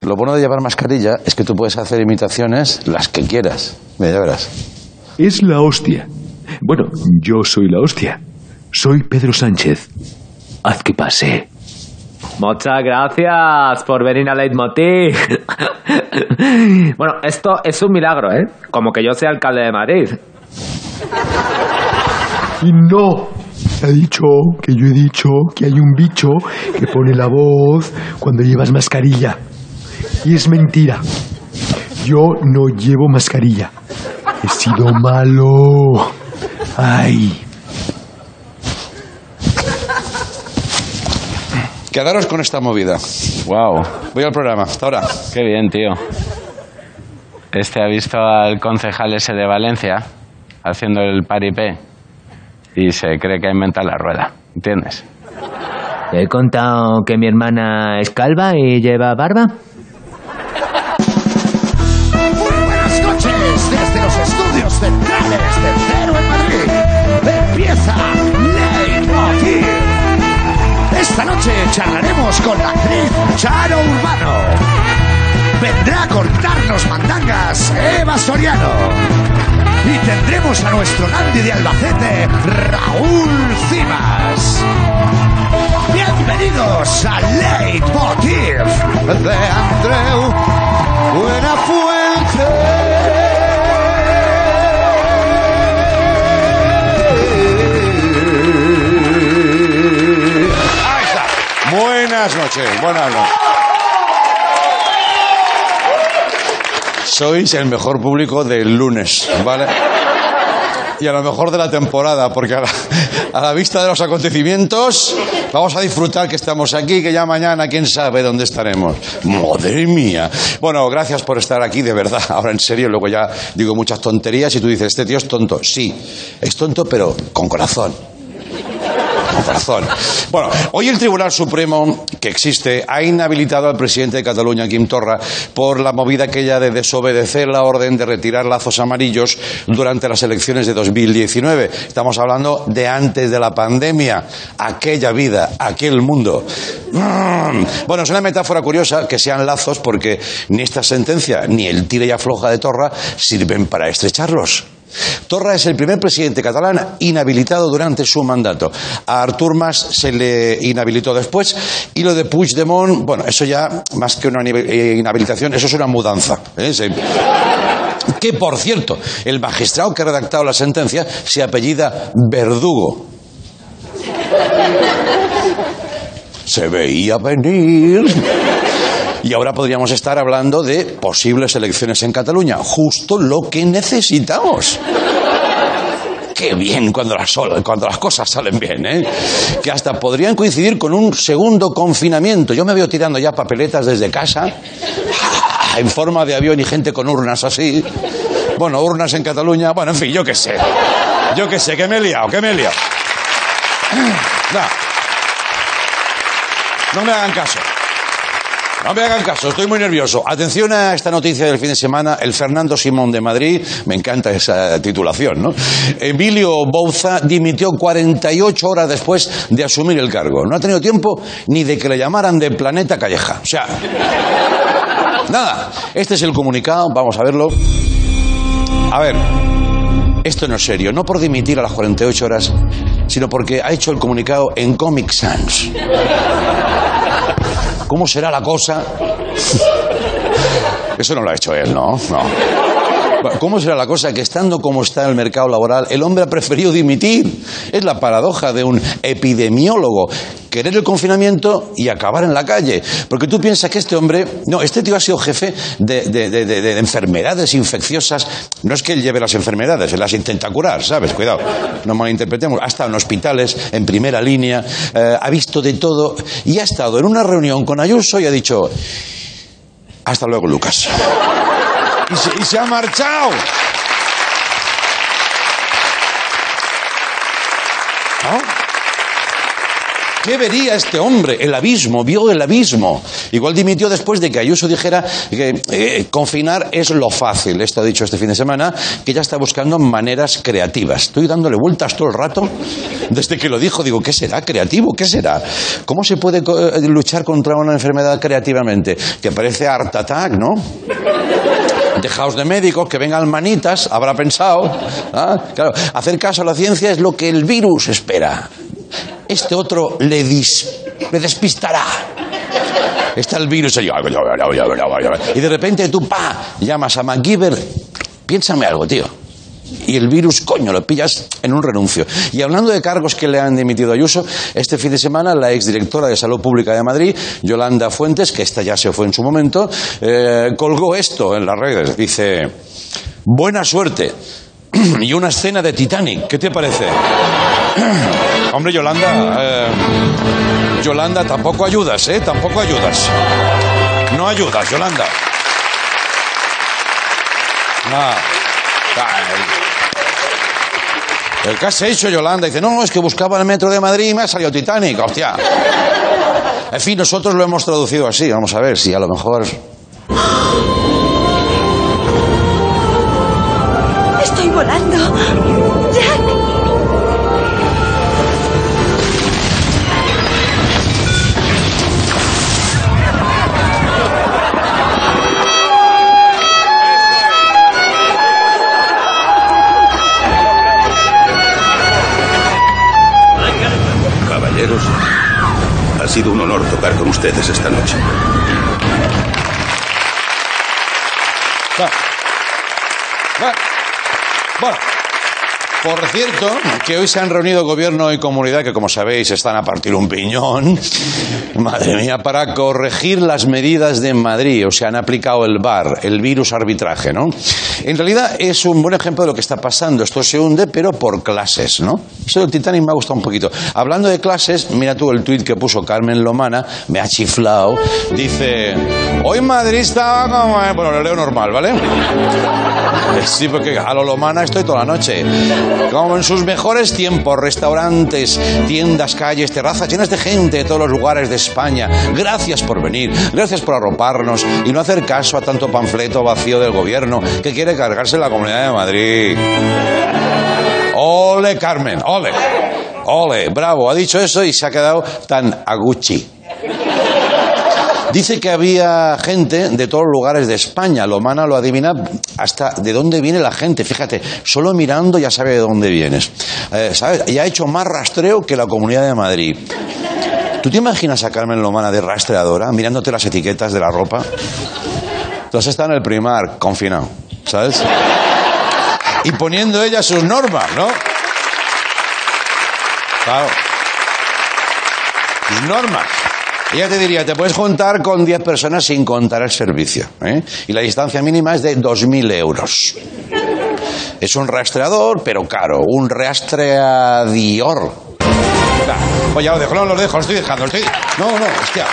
Lo bueno de llevar mascarilla es que tú puedes hacer imitaciones las que quieras. Mira, ya verás. Es la hostia. Bueno, yo soy la hostia. Soy Pedro Sánchez. Haz que pase. Muchas gracias por venir a Leitmotiv. Bueno, esto es un milagro, ¿eh? Como que yo sea alcalde de Madrid. Y no. Yo he dicho que hay un bicho que pone la voz cuando llevas mascarilla. Y es mentira. Yo no llevo mascarilla. He sido malo. Ay. Quedaros con esta movida. Wow. Voy al programa. Hasta ahora. Qué bien, tío. Ha visto al concejal ese de Valencia haciendo el paripé y se cree que ha inventado la rueda. ¿Entiendes? ¿Te he contado que mi hermana es calva y lleva barba? Muy buenas noches desde los estudios centrales de Cero en Madrid. Empieza Leitmotiv. Esta noche charlaremos con la actriz Charo Urbano. Vendrá a cortarnos mandangas Eva Soriano. Y tendremos a nuestro dandy de Albacete, Raúl Cimas. Bienvenidos a Leitmotiv de Andreu Buenafuente. Ahí está. Buenas noches. Buenas noches. Sois el mejor público del lunes, ¿vale? Y a lo mejor de la temporada, porque a la vista de los acontecimientos vamos a disfrutar que estamos aquí, que ya mañana quién sabe dónde estaremos. ¡Madre mía! Bueno, gracias por estar aquí, de verdad. Ahora en serio, luego ya digo muchas tonterías y tú dices, este tío es tonto. Sí, es tonto, pero con corazón. Con corazón. Bueno, hoy el Tribunal Supremo que existe ha inhabilitado al presidente de Cataluña, Quim Torra, por la movida aquella de desobedecer la orden de retirar lazos amarillos durante las elecciones de 2019. Estamos hablando de antes de la pandemia. Aquella vida, aquel mundo. Bueno, es una metáfora curiosa que sean lazos porque ni esta sentencia ni el tira y afloja de Torra sirven para estrecharlos. Torra es el primer presidente catalán inhabilitado durante su mandato. A Artur Mas se le inhabilitó después y lo de Puigdemont, bueno, eso ya más que una inhabilitación, eso es una mudanza, ¿eh? Que, por cierto, el magistrado que ha redactado la sentencia se apellida Verdugo. Se veía venir. Y ahora podríamos estar hablando de posibles elecciones en Cataluña. Justo lo que necesitamos. Qué bien cuando las cosas salen bien, ¿eh? Que hasta podrían coincidir con un segundo confinamiento. Yo me veo tirando ya papeletas desde casa, en forma de avión y gente con urnas así. Bueno, urnas en Cataluña. Bueno, en fin, yo qué sé. Que me he liado. No me hagan caso. No me hagan caso, estoy muy nervioso. Atención a esta noticia del fin de semana. El Fernando Simón de Madrid, me encanta esa titulación, ¿no? Emilio Bouza dimitió 48 horas después de asumir el cargo. No ha tenido tiempo ni de que le llamaran de Planeta Calleja. O sea, nada. Este es el comunicado, vamos a verlo. A ver, esto no es serio. No por dimitir a las 48 horas, sino porque ha hecho el comunicado en Comic Sans. ¿Cómo será la cosa? Eso no lo ha hecho él, ¿no? No. Bueno, ¿cómo será la cosa que estando como está el mercado laboral, el hombre ha preferido dimitir? Es la paradoja de un epidemiólogo. Querer el confinamiento y acabar en la calle. Porque tú piensas que este hombre... No, este tío ha sido jefe de enfermedades infecciosas. No es que él lleve las enfermedades, él las intenta curar, ¿sabes? Cuidado, no malinterpretemos. Ha estado en hospitales, en primera línea, ha visto de todo y ha estado en una reunión con Ayuso y ha dicho... Hasta luego, Lucas. Y se ha marchado. ¿No? ¿Qué vería este hombre? El abismo, vio el abismo. Igual dimitió después de que Ayuso dijera que confinar es lo fácil. Esto ha dicho este fin de semana, que ya está buscando maneras creativas. Estoy dándole vueltas todo el rato. Desde que lo dijo, digo, ¿qué será creativo? ¿Qué será? ¿Cómo se puede luchar contra una enfermedad creativamente? Que parece Art Attack, ¿no? Dejaos de médicos, que vengan manitas, habrá pensado. ¿Ah? Claro, hacer caso a la ciencia es lo que el virus espera. Este otro le despistará. Está el virus y de repente tú, llamas a MacGyver, piénsame algo, tío. Y el virus, coño, lo pillas en un renuncio. Y hablando de cargos que le han dimitido a Ayuso, este fin de semana la exdirectora de Salud Pública de Madrid, Yolanda Fuentes, que esta ya se fue en su momento, colgó esto en las redes. Dice, buena suerte. Y una escena de Titanic. ¿Qué te parece? Hombre, Yolanda, tampoco ayudas, ¿eh? Tampoco ayudas. No ayudas, Yolanda. El que has hecho, Yolanda, dice, no, es que buscaba el metro de Madrid y me ha salido Titanic, hostia. En fin, nosotros lo hemos traducido así, vamos a ver si a lo mejor... Estoy volando. Jack. Caballeros, ha sido un honor tocar con ustedes esta noche. Bueno, por cierto, que hoy se han reunido gobierno y comunidad, que como sabéis están a partir un piñón, madre mía, para corregir las medidas de Madrid. O sea, han aplicado el VAR, el virus arbitraje, ¿no? En realidad es un buen ejemplo de lo que está pasando. Esto se hunde, pero por clases, ¿no? Eso del Titanic me ha gustado un poquito. Hablando de clases, mira tú el tuit que puso Carmen Lomana, me ha chiflado. Dice, hoy Madrid está como... Bueno, lo leo normal, ¿vale? Sí, porque a lo Lomana estoy toda la noche. Como en sus mejores tiempos, restaurantes, tiendas, calles, terrazas llenas de gente de todos los lugares de España. Gracias por venir, gracias por arroparnos y no hacer caso a tanto panfleto vacío del gobierno que quiere cargarse la Comunidad de Madrid. Ole, Carmen, ole, ole, bravo, ha dicho eso y se ha quedado tan aguchi. Dice que había gente de todos los lugares de España. Lomana lo adivina hasta de dónde viene la gente. Fíjate, solo mirando ya sabe de dónde vienes. ¿Sabes? Y ha hecho más rastreo que la Comunidad de Madrid. ¿Tú te imaginas a Carmen Lomana de rastreadora, mirándote las etiquetas de la ropa? Entonces está en el Primark, confinado, ¿sabes? Y poniendo ella sus normas, ¿no? Claro. Sus normas. Ella te diría, te puedes juntar con 10 personas sin contar el servicio, ¿eh? Y la distancia mínima es de 2.000 euros. Es un rastreador, pero caro. Un rastreadior. Pues ya lo dejo, no lo dejo, lo estoy dejando. No, hostia.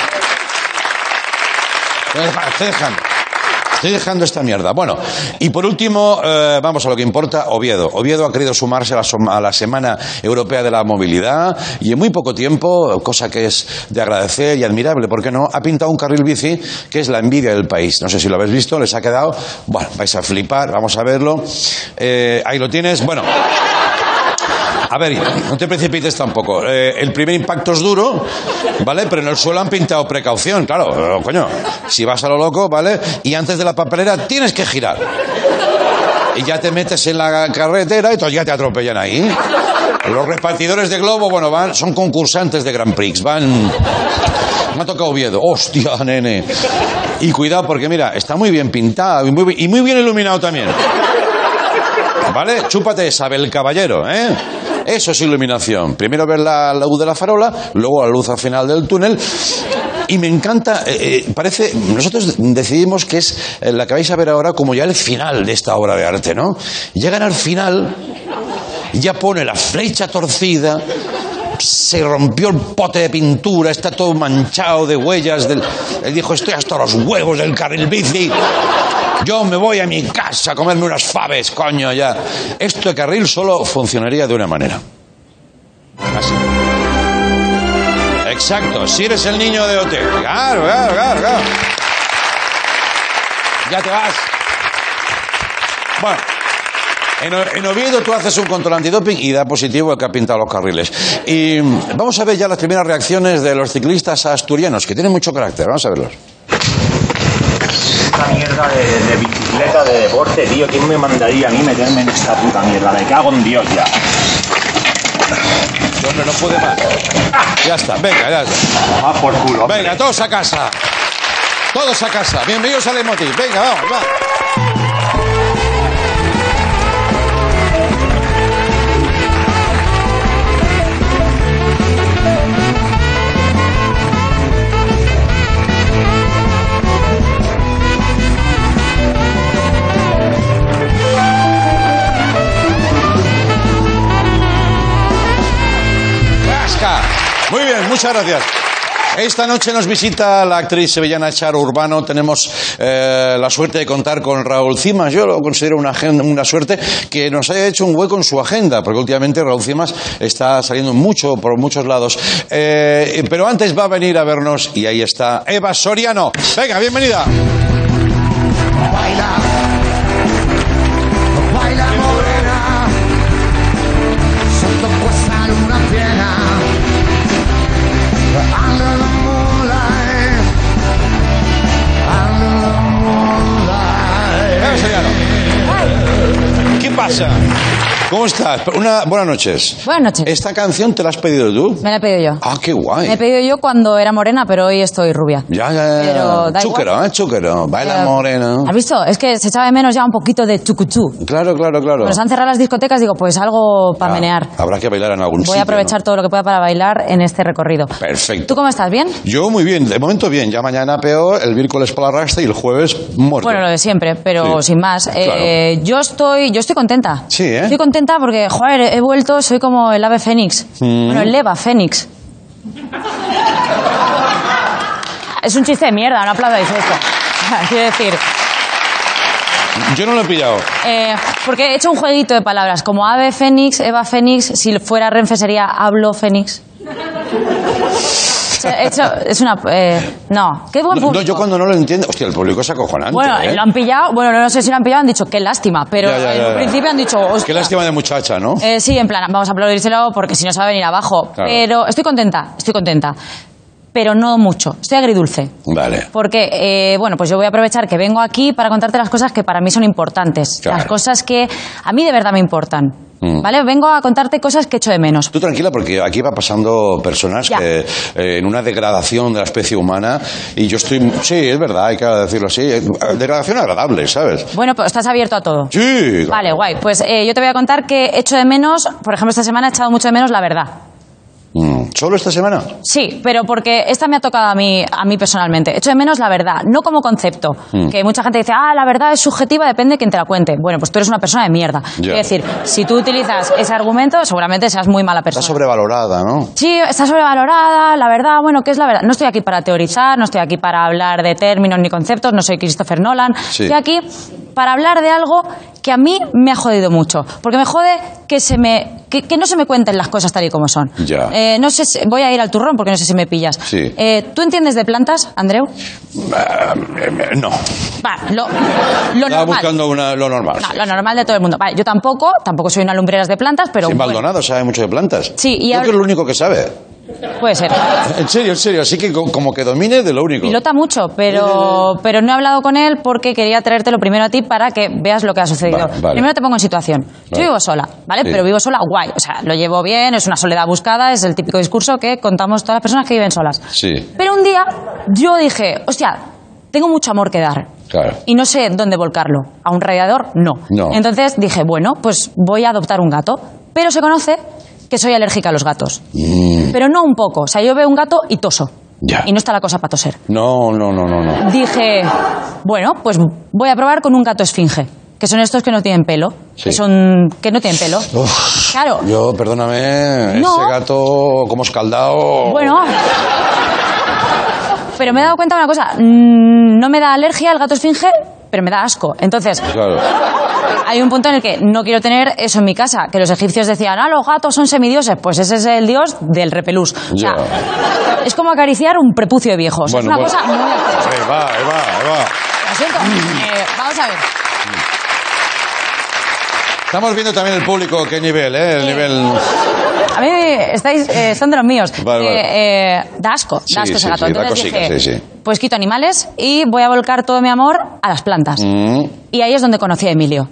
Estoy dejando esta mierda. Bueno, y por último, vamos a lo que importa, Oviedo. Oviedo ha querido sumarse a la Semana Europea de la Movilidad y en muy poco tiempo, cosa que es de agradecer y admirable, ¿por qué no? Ha pintado un carril bici que es la envidia del país. No sé si lo habéis visto, les ha quedado... Bueno, vais a flipar, vamos a verlo. Ahí lo tienes. Bueno... A ver, no te precipites tampoco. El primer impacto es duro, ¿vale? Pero en el suelo han pintado precaución, claro, coño. Si vas a lo loco, ¿vale? Y antes de la papelera tienes que girar. Y ya te metes en la carretera y entonces ya te atropellan ahí. Los repartidores de globo, bueno, son concursantes de Grand Prix, Me ha tocado Oviedo. Hostia, nene. Y cuidado porque, mira, está muy bien pintado y muy bien iluminado también. ¿Vale? Chúpate esa, el caballero, ¿eh? Eso es iluminación. Primero ver la luz de la farola, luego la luz al final del túnel. Y me encanta, parece, nosotros decidimos que es la que vais a ver ahora como ya el final de esta obra de arte, ¿no? Llegan al final, ya pone la flecha torcida, se rompió el pote de pintura, está todo manchado de huellas. Él dijo, estoy hasta los huevos del carril bici. Yo me voy a mi casa a comerme unas faves, coño, ya. Esto de carril solo funcionaría de una manera. Así. Exacto, si eres el niño de OT. Claro. Ya te vas. Bueno, en Oviedo tú haces un control antidoping y da positivo el que ha pintado los carriles. Y vamos a ver ya las primeras reacciones de los ciclistas asturianos, que tienen mucho carácter. Vamos a verlos. Esta mierda de bicicleta, de deporte, tío. ¿Quién me mandaría a mí meterme en esta puta mierda? Me cago en Dios ya. Hombre, no puede más. Ya está, venga, ya está. Va por culo. Hombre. Venga, todos a casa. Todos a casa. Bienvenidos al Leitmotiv. Venga, vamos, va. Muy bien, muchas gracias. Esta noche nos visita la actriz sevillana Charo Urbano. Tenemos la suerte de contar con Raúl Cimas. Yo lo considero una suerte que nos haya hecho un hueco en su agenda, porque últimamente Raúl Cimas está saliendo mucho por muchos lados. Pero antes va a venir a vernos y ahí está Eva Soriano. Venga, bienvenida. Baila, baila morena, sotto questa luna piena. Under the moonlight, under the moonlight. Eva Soriano. ¿Qué pasa? ¿Cómo estás? Buenas noches. Buenas noches. ¿Esta canción te la has pedido tú? Me la he pedido yo. Ah, qué guay. Me he pedido yo cuando era morena, pero hoy estoy rubia. Ya. Pero da Chúquero, igual. chúquero. Baila morena. ¿Has visto? Es que se echaba de menos ya un poquito de chucuchú. Claro. Nos han cerrado las discotecas, digo, pues algo para menear. Habrá que bailar en algún sitio. Voy a aprovechar ¿no? todo lo que pueda para bailar en este recorrido. Perfecto. ¿Tú cómo estás? ¿Bien? Yo muy bien, de momento bien. Ya mañana peor, el miércoles por la rasta y el jueves muerto. Bueno, lo de siempre, pero Sí. sin más. Claro. Yo estoy contenta. Sí, ¿eh? Estoy contenta porque, joder, he vuelto, soy como el ave fénix. Bueno, el Eva fénix. Es un chiste de mierda, no aplaudáis esto. Quiero decir, Yo no lo he pillado. porque he hecho un jueguito de palabras, como ave fénix, Eva fénix, si fuera Renfe sería hablo fénix. Es una... no, qué buen público. No, yo cuando no lo entiendo... Hostia, el público es acojonante. Bueno, ¿eh? lo han pillado, bueno, no sé si lo han pillado, han dicho qué lástima, pero Ya. en principio han dicho... Qué hostia. lástima de muchacha, ¿no? Sí, en plan, vamos a aplaudírselo porque si no se va a venir abajo. Claro. Pero estoy contenta. Pero no mucho. Estoy agridulce. Vale. Porque, bueno, pues yo voy a aprovechar que vengo aquí para contarte las cosas que para mí son importantes. Claro. Las cosas que a mí de verdad me importan. Mm. ¿Vale? Vengo a contarte cosas que echo de menos. Tú tranquila, porque aquí va pasando personas Ya. que en una degradación de la especie humana, y yo estoy... Sí, es verdad, hay que decirlo así. Degradación agradable, ¿sabes? Bueno, pues estás abierto a todo. Sí. Vale, guay. Pues yo te voy a contar que echo de menos, por ejemplo, esta semana he echado mucho de menos la verdad. ¿Solo esta semana? Sí, pero porque esta me ha tocado a mí personalmente. Echo de menos la verdad, no como concepto. Que mucha gente dice, la verdad es subjetiva, depende de quien te la cuente. Bueno, pues tú eres una persona de mierda. Ya. Es decir, si tú utilizas ese argumento, seguramente seas muy mala persona. Está sobrevalorada, ¿no? Sí, está sobrevalorada, la verdad, bueno, ¿qué es la verdad? No estoy aquí para teorizar, no estoy aquí para hablar de términos ni conceptos, no soy Christopher Nolan. Sí. Estoy aquí para hablar de algo que a mí me ha jodido mucho. Porque me jode que no se me cuenten las cosas tal y como son. Ya. No sé, voy a ir al turrón porque no sé si me pillas. Sí. ¿Tú entiendes de plantas, Andreu? No. Va, lo Estaba normal. buscando lo normal. No, sí. lo normal de todo el mundo. Vale, yo tampoco soy una lumbreras de plantas, pero Sí, bueno, Maldonado sabe mucho de plantas. Sí, y Creo ahora- que es lo único que sabe. puede ser. En serio. Así que como que domine de lo único. Pilota mucho, pero no he hablado con él porque quería traértelo primero a ti para que veas lo que ha sucedido. Vale. Primero te pongo en situación. Yo Vale. vivo sola, ¿vale? Sí. Pero vivo sola guay. O sea, lo llevo bien, es una soledad buscada, es el típico discurso que contamos todas las personas que viven solas. Sí. Pero un día yo dije, hostia, tengo mucho amor que dar. Claro. Y no sé dónde volcarlo. ¿A un radiador? No. No. Entonces dije, bueno, pues voy a adoptar un gato. Pero se conoce que soy alérgica a los gatos. Pero no un poco. O sea, yo veo un gato y toso. Ya. Y no está la cosa para toser. No. Dije, bueno, pues voy a probar con un gato esfinge. Que son estos que no tienen pelo. Sí. Que no tienen pelo. Uf, Claro. Yo, perdóname, No. ese gato como escaldado... Bueno. Pero me he dado cuenta de una cosa. No me da alergia el gato esfinge pero me da asco. Entonces, Claro. hay un punto en el que no quiero tener eso en mi casa, que los egipcios decían, los gatos son semidioses, pues ese es el dios del repelús. O sea, es como acariciar un prepucio de viejo. O sea, Bueno, es una cosa muy asquerosa. Eva. Lo siento. Vamos a ver. Estamos viendo también el público, qué nivel, ¿eh? El nivel... A mí son de los míos. Vale. Da asco Sí, ese sí, gato. sí, da Entonces cosica, dije, sí. pues quito animales y voy a volcar todo mi amor a las plantas. Y ahí es donde conocí a Emilio.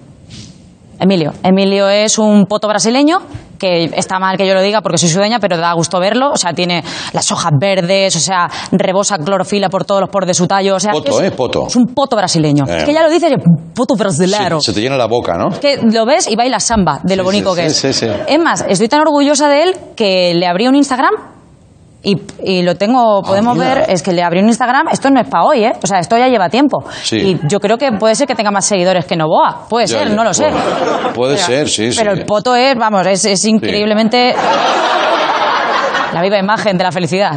Emilio es un poto brasileño, que está mal que yo lo diga porque soy su dueña, pero da gusto verlo. O sea, tiene las hojas verdes, o sea, rebosa clorofila por todos los poros de su tallo. O sea, Poto, es, poto. Es un poto brasileño. Es que ya lo dices, poto brasileño. Se te llena la boca, ¿no? Es que lo ves y baila samba de lo bonito que es. Sí. Es más, estoy tan orgullosa de él que le abrí un Instagram y lo tengo, podemos ver, es que le abrí un Instagram, esto no es para hoy, o sea, esto ya lleva tiempo. Sí. Y yo creo que puede ser que tenga más seguidores que Novoa, puede ser, no lo sé. Puede ser, sí. Pero el poto es, vamos, es increíblemente la viva imagen de la felicidad.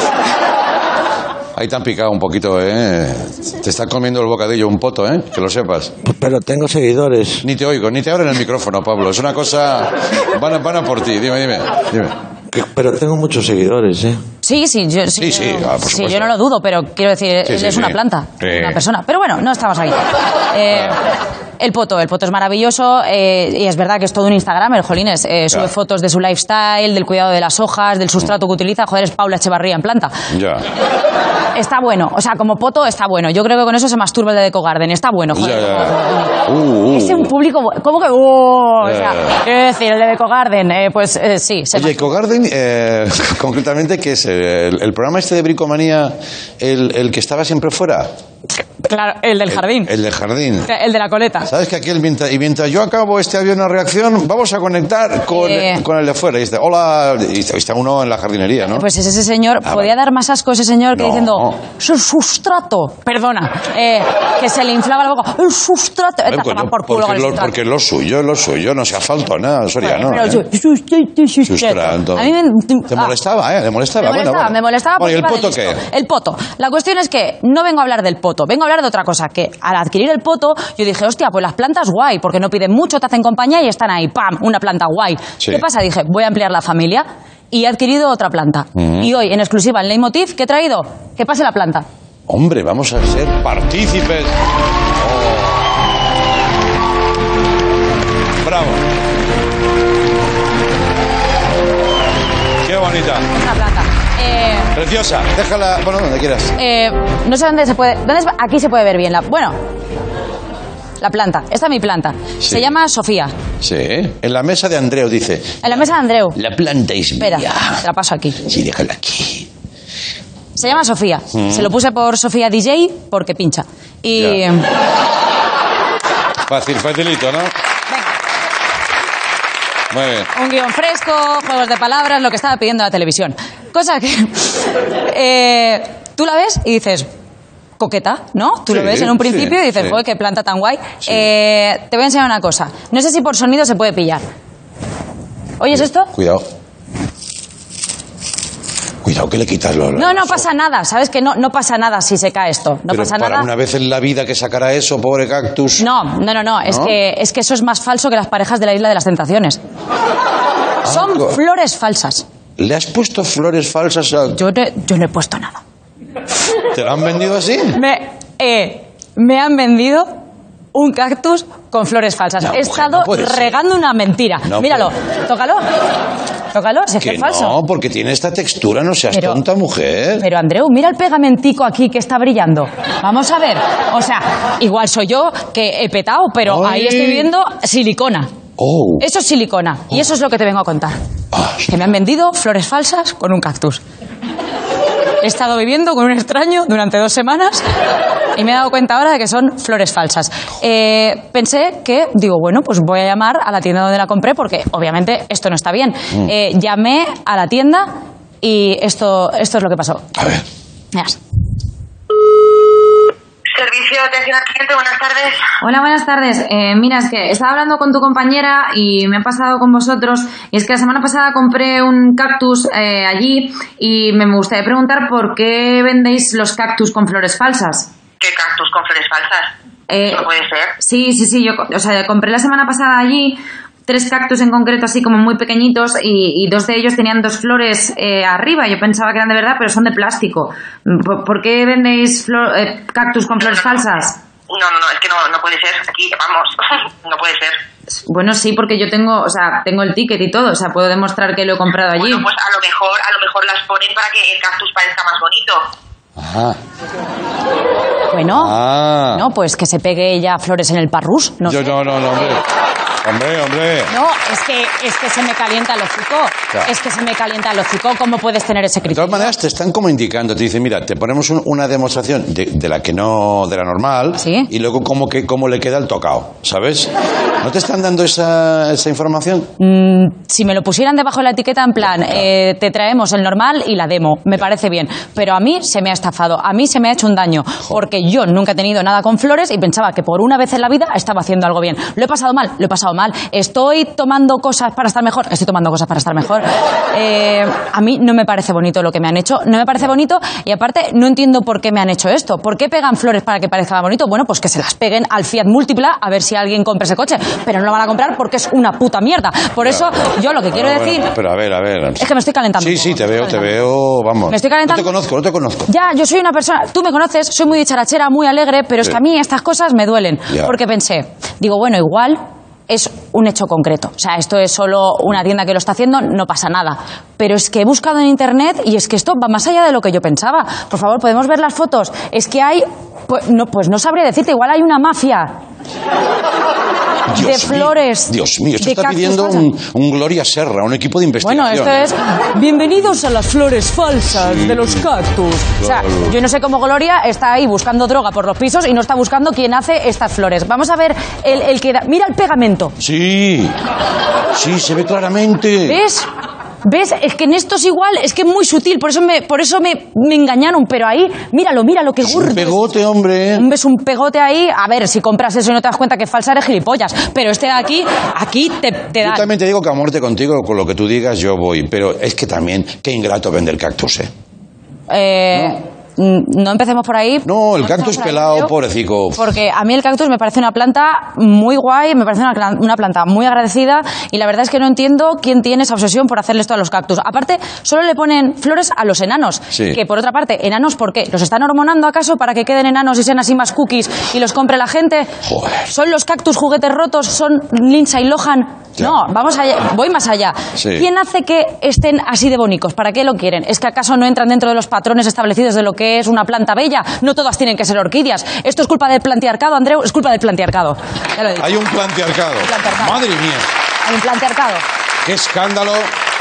Ahí te han picado un poquito, ¿eh? Te está comiendo el bocadillo un poto, ¿eh? Que lo sepas. Pero tengo seguidores. Ni te oigo, ni te abren el micrófono, Pablo. Es una cosa... Van a por ti. Dime. Pero tengo muchos seguidores, ¿eh? Sí, yo, por supuesto. yo no lo dudo, pero quiero decir, él es una planta, una persona. Pero bueno, no estamos ahí. El poto es maravilloso y es verdad que es todo un Instagram, el Jolines. Sube fotos de su lifestyle, del cuidado de las hojas, del sustrato que utiliza. Joder, es Paula Echevarría en planta. Ya. Está bueno, o sea, como poto está bueno. Yo creo que con eso se masturba el de Deco Garden. Está bueno, joder. Es un público... ¿Cómo que...? O sea, quiero decir, el de Deco Garden, pues sí. Oye, Deco Garden, concretamente, ¿qué es? ¿El programa este de Bricomanía, el que estaba siempre fuera? Claro, el del jardín. El del jardín. El de la coleta. ¿Sabes que aquel, mientras yo acabo había una reacción, vamos a conectar con el de fuera? Y dice, hola, y está uno en la jardinería, ¿no? Pues ese señor, podía dar más asco ese señor que diciendo, su sustrato, perdona, que se le inflaba la boca, el sustrato, porque lo suyo, no se asfalto, nada, Soriano. Sustrato. A mí ¿Te molestaba, ¿Le molestaba? Me molestaba. Bueno, ¿y el poto qué? El poto. La cuestión es que no vengo a hablar del poto, vengo a hablar de otra cosa, que al adquirir el poto, yo dije, hostia, pues las plantas guay, porque no piden mucho, te hacen compañía y están ahí, ¡pam!, una planta guay. Sí. ¿Qué pasa? Dije, voy a ampliar la familia y he adquirido otra planta. Y hoy, en exclusiva, en Leitmotiv, ¿qué he traído? Que pase la planta. Hombre, vamos a ser partícipes. Bravo. Qué bonita. Una planta. Preciosa. Déjala, bueno, donde quieras. No sé dónde se puede... Aquí se puede ver bien la... Bueno, la planta. Esta es mi planta. Sí. Se llama Sofía. Sí. En la mesa de Andreu, dice. En la mesa de Andreu. La planta es mía. Espera, te la paso aquí. Sí, déjala aquí. Se llama Sofía. Se lo puse por Sofía DJ porque pincha. Y... Facilito, ¿no? Muy bien. Un guión fresco, juegos de palabras, lo que estaba pidiendo la televisión. Cosa que tú la ves y dices, coqueta, ¿no? Tú lo ves en un principio y dices, joder, qué planta tan guay. Sí. Te voy a enseñar una cosa. No sé si por sonido se puede pillar. ¿Oyes esto? Cuidado. Cuidado que le quitas los... No pasa nada, ¿sabes? Que no pasa nada si se cae esto. No pasa nada. Para una vez en la vida que sacará eso, pobre cactus. No. Es que eso es más falso que las parejas de la Isla de las Tentaciones. Son flores falsas. ¿Le has puesto flores falsas a...? Yo no he puesto nada. ¿Te lo han vendido así? Me han vendido un cactus con flores falsas. He estado regando una mentira. Míralo, tócalo, si es que es falso. No, porque tiene esta textura, no seas tonta, mujer. Pero, Andreu, mira el pegamentico aquí que está brillando. Vamos a ver. O sea, igual soy yo que he petado, pero ahí estoy viendo silicona. Eso es silicona. Y eso es lo que te vengo a contar. Que me han vendido flores falsas con un cactus. He estado viviendo con un extraño durante 2 semanas y me he dado cuenta ahora de que son flores falsas. Pensé que, bueno, pues voy a llamar a la tienda donde la compré porque obviamente esto no está bien. Llamé a la tienda y esto es lo que pasó. A ver. Verás. Servicio de atención al cliente, buenas tardes. Hola, buenas tardes. Mira, es que estaba hablando con tu compañera y me ha pasado con vosotros. Y es que la semana pasada compré un cactus allí y me gustaría preguntar por qué vendéis los cactus con flores falsas. ¿Qué cactus con flores falsas? No puede ser. Sí, yo compré la semana pasada allí 3 cactus en concreto, así como muy pequeñitos, y 2 de ellos tenían 2 flores arriba. Yo pensaba que eran de verdad, pero son de plástico. ¿Por qué vendéis cactus con flores falsas? No, es que no puede ser. Aquí, vamos, no puede ser. Bueno, sí, porque yo tengo el ticket y todo, puedo demostrar que lo he comprado allí. Bueno, pues a lo mejor las ponen para que el cactus parezca más bonito. Ajá. Bueno, no, pues que se pegue ella flores en el parrús. No, hombre. No, es que se me calienta el hocico. Claro. Es que se me calienta el hocico. ¿Cómo puedes tener ese criterio? De todas maneras, te están como indicando, te dicen, mira, te ponemos una demostración de la que no, de la normal, ¿sí? Y luego cómo le queda el tocado, ¿sabes? ¿No te están dando esa información? Si me lo pusieran debajo de la etiqueta en plan, te traemos el normal y la demo, me parece bien. Pero a mí se me ha estafado, a mí se me ha hecho un daño, porque yo nunca he tenido nada con flores y pensaba que por una vez en la vida estaba haciendo algo bien. Lo he pasado mal. Estoy tomando cosas para estar mejor. A mí no me parece bonito lo que me han hecho. No me parece bonito y aparte no entiendo por qué me han hecho esto. ¿Por qué pegan flores para que parezca bonito? Bueno, pues que se las peguen al Fiat Múltipla a ver si alguien compra ese coche. Pero no lo van a comprar porque es una puta mierda. Por eso yo lo que quiero decir... Pero a ver. Es que me estoy calentando. Sí, te veo, vamos. Me estoy calentando. No te conozco. Ya, yo soy una persona... Tú me conoces, soy muy dicharachera, muy alegre, pero es que a mí estas cosas me duelen. Ya. Porque pensé, digo, bueno, igual... es un hecho concreto. O sea, esto es solo una tienda que lo está haciendo, no pasa nada. Pero es que he buscado en internet y es que esto va más allá de lo que yo pensaba. Por favor, ¿podemos ver las fotos? Es que hay... Pues no sabría decirte, igual hay una mafia de flores. Dios mío, esto está pidiendo un Gloria Serra, un equipo de investigación. Bueno, esto es... Bienvenidos a las flores falsas de los cactus. O sea, yo no sé cómo Gloria está ahí buscando droga por los pisos y no está buscando quién hace estas flores. Vamos a ver el que da... Mira el pegamento. Sí, se ve claramente. ¿Ves? Es que en esto es igual, es que es muy sutil, por eso me engañaron, pero ahí, míralo, qué gordo. Un pegote, hombre. ¿Ves un pegote ahí? A ver, si compras eso y no te das cuenta que es falsa, eres gilipollas. Pero este de aquí te da. Yo también te digo que a muerte contigo, con lo que tú digas, yo voy. Pero es que también, qué ingrato vender cactus, No empecemos por ahí. No, el cactus pelado, pobrecito. Porque a mí el cactus me parece una planta muy guay, me parece una planta muy agradecida y la verdad es que no entiendo quién tiene esa obsesión por hacerle esto a los cactus. Aparte, solo le ponen flores a los enanos. Sí. Que por otra parte, ¿enanos por qué? ¿Los están hormonando acaso para que queden enanos y sean así más cookies y los compre la gente? Joder. ¿Son los cactus juguetes rotos? ¿Son Lindsay Lohan? Ya. No, voy más allá. Sí. ¿Quién hace que estén así de bonitos? ¿Para qué lo quieren? ¿Es que acaso no entran dentro de los patrones establecidos de lo que es una planta bella? No todas tienen que ser orquídeas. Esto es culpa del plantearcado, Andreu, es culpa del plantearcado. Ya lo he dicho. Hay un plantearcado. Madre mía. Hay un plantearcado. Qué escándalo.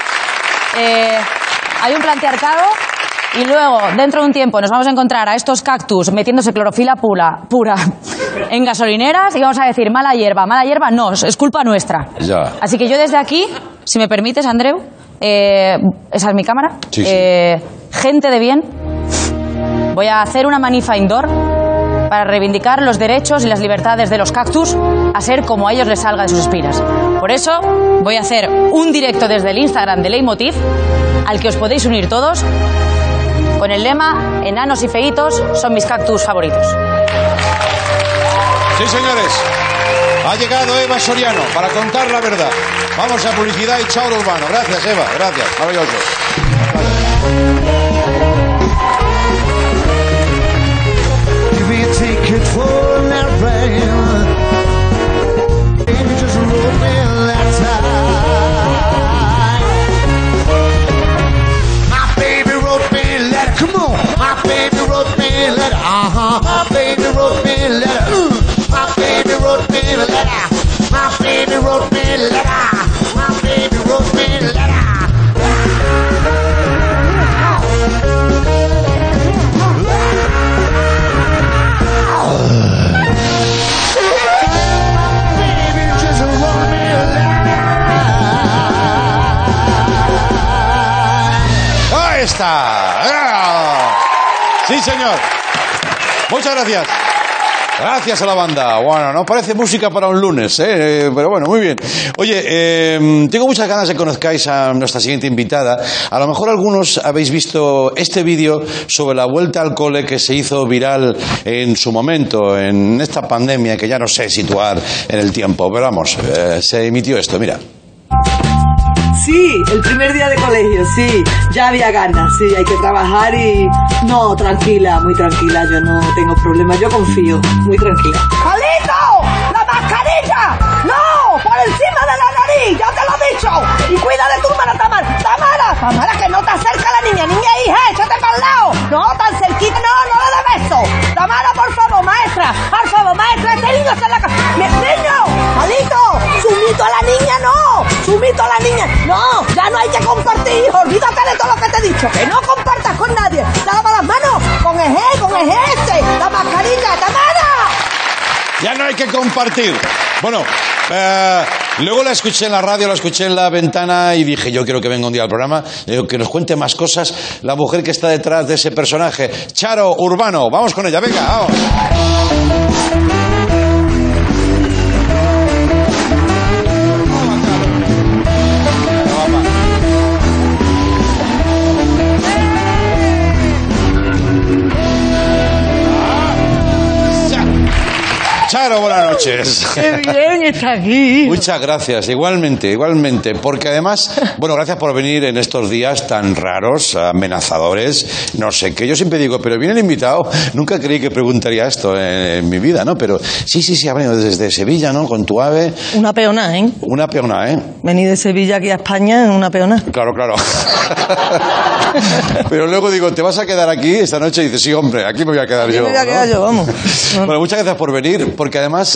Hay un plantearcado y luego, dentro de un tiempo, nos vamos a encontrar a estos cactus metiéndose clorofila pura en gasolineras y vamos a decir, mala hierba no, es culpa nuestra. Ya. Así que yo desde aquí, si me permites, Andreu, esa es mi cámara, sí. Gente de bien, voy a hacer una manifa indoor para reivindicar los derechos y las libertades de los cactus a ser como a ellos les salga de sus espinas. Por eso voy a hacer un directo desde el Instagram de Leitmotiv al que os podéis unir todos con el lema enanos y feitos son mis cactus favoritos. Sí, señores. Ha llegado Eva Soriano para contar la verdad. Vamos a publicidad y chao urbano. Gracias, Eva. Gracias. Maravilloso. Come on, my baby wrote me a letter. My baby wrote me a letter. My baby wrote me a letter. My baby wrote me a letter. My baby wrote me a letter. Baby just wrote me a letter. Ahí está. Sí, señor. Muchas gracias. Gracias a la banda. Bueno, no parece música para un lunes, pero bueno, muy bien. Oye, tengo muchas ganas de que conozcáis a nuestra siguiente invitada. A lo mejor algunos habéis visto este vídeo sobre la vuelta al cole que se hizo viral en su momento, en esta pandemia que ya no sé situar en el tiempo. Pero vamos, se emitió esto, mira. Sí, el primer día de colegio, sí, ya había ganas, sí, hay que trabajar y... No, tranquila, muy tranquila, yo no tengo problema, yo confío, muy tranquila. ¡Palito! ¡La mascarilla! ¡No! ¡Por encima de la nariz! ¡Ya te lo he dicho! ¡Y cuida de tu hermana, Tamara! ¡Tamara, que no te acerca la niña! ¡Niña, hija, échate para el lado! ¡No, tan cerquita! ¡No le des beso! ¡Tamara, por favor, maestra! ¡Por favor, maestra! ¡Este niño está en la casa! ¡Niño! ¡Palito! ¡Sumito a la niña, no! ¡Sumito a la niña! ¡No! ¡Ya no hay que compartir, hijo! ¡Olvídate de todo lo que te he dicho! ¡Que no compartas con nadie! ¡Lava las manos! ¡Con el gel! ¡La mascarilla! ¡Tamara! Ya no hay que compartir. Bueno, luego la escuché en la radio, la escuché en la ventana y dije, yo quiero que venga un día al programa, que nos cuente más cosas la mujer que está detrás de ese personaje, Charo Urbano. Vamos con ella, venga, vamos. Charo, buenas noches. Qué bien está aquí. Muchas gracias, igualmente, porque además, bueno, gracias por venir en estos días tan raros, amenazadores, no sé qué. Yo siempre digo, pero viene el invitado, nunca creí que preguntaría esto en mi vida, ¿no? Pero sí, ha venido desde Sevilla, ¿no? Con tu ave. Una peonada, ¿eh? Una peonada, ¿eh? Vení de Sevilla aquí a España en una peonada. Claro. Pero luego digo, ¿te vas a quedar aquí esta noche? Y dices, sí, hombre, aquí me voy a quedar yo. Me voy a quedar yo, vamos. Bueno, muchas gracias por venir, porque además,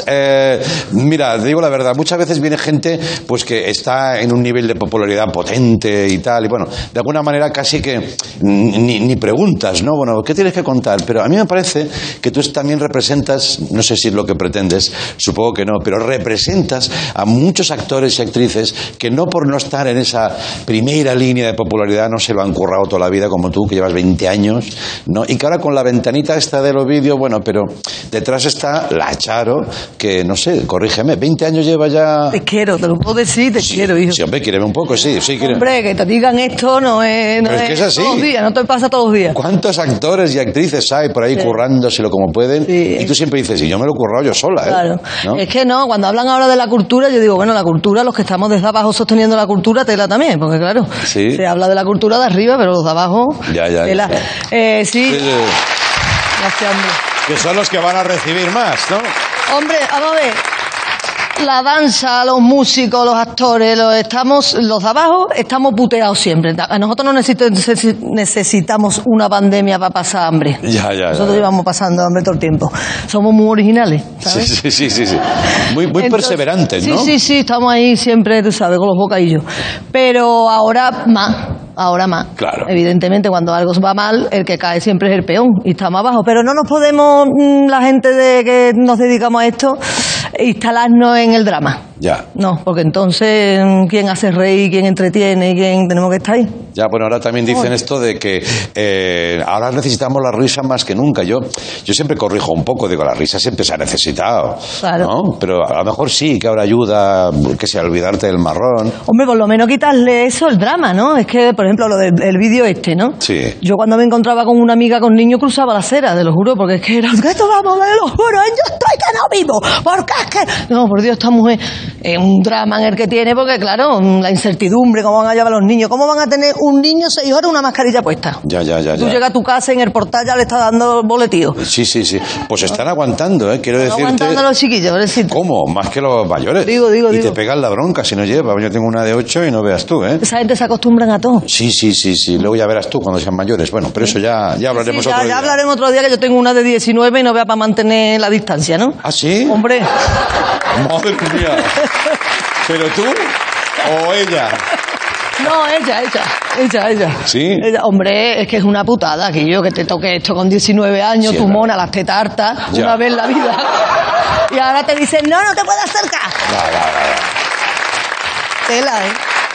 mira, te digo la verdad, muchas veces viene gente pues que está en un nivel de popularidad potente y tal, y bueno, de alguna manera casi que ni preguntas, ¿no? Bueno, ¿qué tienes que contar? Pero a mí me parece que tú también representas, no sé si es lo que pretendes, supongo que no, pero representas a muchos actores y actrices que no por no estar en esa primera línea de popularidad no se lo han currado toda la vida como tú, que llevas 20 años, ¿no? Y que ahora con la ventanita esta de los vídeos, bueno, pero detrás está la Charo, que no sé, corrígeme, 20 años lleva ya... Te quiero, te lo puedo decir, te quiero, hijo. Sí, hombre, quíreme un poco, sí. Hombre, que te digan esto no es... Pero es que es así. Todos los días, no te pasa todos los días. ¿Cuántos actores y actrices hay por ahí currándoselo como pueden? Sí. Y tú siempre dices, y yo me lo he currado yo sola, ¿eh? Claro. ¿No? Es que no, cuando hablan ahora de la cultura, yo digo, bueno, la cultura, los que estamos desde abajo sosteniendo la cultura, tela también, porque claro, se habla de la cultura de arriba, pero los de abajo, tela. Sí. Gracias, hombre. Que son los que van a recibir más, ¿no? Hombre, vamos a ver. La danza, los músicos, los actores, los de abajo estamos puteados siempre. A nosotros no necesitamos una pandemia para pasar hambre. Ya. Nosotros llevamos pasando hambre todo el tiempo. Somos muy originales, ¿sabes? Sí. Muy entonces, perseverantes, ¿no? Sí, estamos ahí siempre, tú sabes, con los bocadillos. Pero ahora más. Claro. Evidentemente, cuando algo va mal, el que cae siempre es el peón y estamos abajo. Pero no nos podemos, la gente de que nos dedicamos a esto, instalarnos en el drama. Ya. No, porque entonces, ¿quién hace reír, quién entretiene, quién tenemos que estar ahí? Ya, bueno, ahora también dicen esto de que ahora necesitamos la risa más que nunca. Yo siempre corrijo un poco, digo, la risa siempre se ha necesitado. Claro. ¿No? Pero a lo mejor sí, que ahora ayuda, que sea olvidarte del marrón. Hombre, por lo menos quitarle eso, el drama, ¿no? Es que, por ejemplo, lo del vídeo ¿no? Sí. Yo cuando me encontraba con una amiga con niño cruzaba la acera, te lo juro, porque es que era, esto vamos, te lo juro, yo estoy que no vivo, porque es que... No, por Dios, esta mujer es un drama en el que tiene, porque claro, la incertidumbre, cómo van a llevar los niños, cómo van a tener un niño 6 horas una mascarilla puesta. Ya. Tú llegas a tu casa y en el portal ya le está dando boletío. Sí. Pues están aguantando, quiero decirte... aguantando los chiquillos, pobrecito. ¿Cómo? Más que los mayores. Digo. Y te pegan la bronca si no lleva. Yo tengo una de 8 y no veas tú, ¿eh? Esa gente se acostumbran a todo. Sí. Luego ya verás tú cuando sean mayores. Bueno, pero eso ya hablaremos otro día. Ya hablaremos otro día, que yo tengo una de 19 y no vea para mantener la distancia, ¿no? ¿Ah, sí? Hombre. Madre mía. ¿Pero tú o ella? No, ella. ¿Sí? Ella, hombre, es que es una putada que te toque esto con 19 años, sí, tu mona, las tetas hartas, una vez en la vida. Y ahora te dicen, no te puedes acercar. Ya. Tela,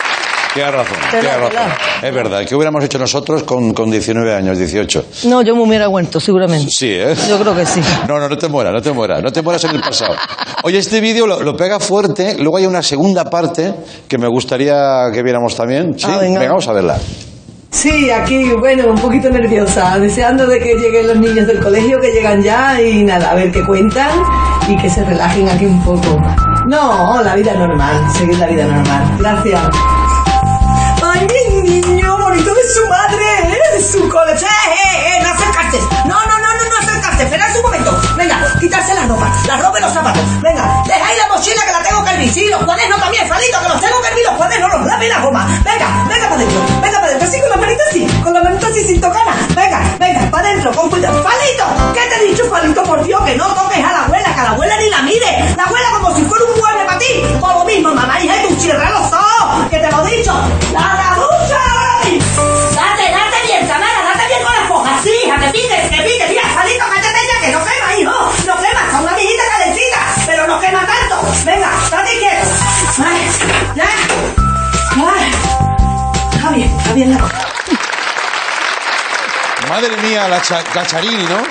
Tienes razón, tienes razón. Es verdad, ¿qué hubiéramos hecho nosotros con 19 años, 18? No, yo me hubiera vuelto, seguramente. Sí, ¿eh? Yo creo que sí. No te mueras, no te mueras. No te mueras en el pasado. Oye, este vídeo lo pega fuerte. Luego hay una segunda parte que me gustaría que viéramos también. ¿Sí? Venga, vamos a verla. Sí, aquí, bueno, un poquito nerviosa, deseando de que lleguen los niños del colegio, que llegan ya y nada, a ver qué cuentan y que se relajen aquí un poco. No, la vida normal, seguir la vida normal. Gracias. ¡Ay, mi niño bonito de su madre! ¡De su colegio! ¡No acercarse! ¡No acercarse! ¡Esperad un momento! Venga, quitarse la ropa y los zapatos. Venga, dejáis la mochila que la tengo que hervir. Sí, los cuadernos también, Falito, que los tengo que hervir, los cuadernos, los lápiz y la goma. Venga para adentro, así con la manita así, sin tocar nada. Venga, para adentro, con cuidado. ¡Falito! ¿Qué te he dicho, Falito? Por Dios, que no toques a la abuela, que a la abuela ni la mires. La abuela como si fuera un mueble para ti. Por lo mismo, mamá, hija, y tú cierra los ojos, que te lo he dicho. ¡La ducha! Date bien, Tamara, date bien con la esponja. Sí, hija, que pique. Mira, Falito, cállate ya, que no quema, hijo. No quema, está una viejita calentita, pero no quema tanto. Venga, date quieto. Ay, ya. Ay, está bien la cosa. Madre mía, la Cacharini, ¿no?